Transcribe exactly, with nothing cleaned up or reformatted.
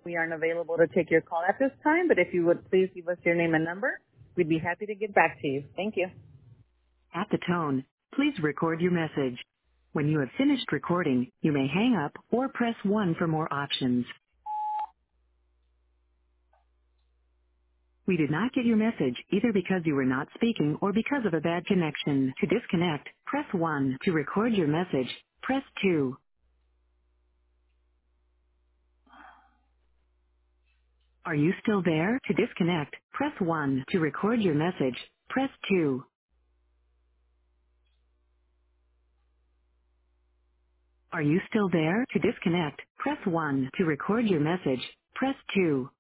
We aren't available to take your call at this time, but if you would please give us your name and number, we'd be happy to get back to you. Thank you. At the tone, please record your message. When you have finished recording, you may hang up or press one for more options. We did not get your message either because you were not speaking or because of a bad connection. To disconnect, press one. To record your message, press two. Are you still there? To disconnect, press one. To record your message, press two. Are you still there? To disconnect, press one. To record your message, press two.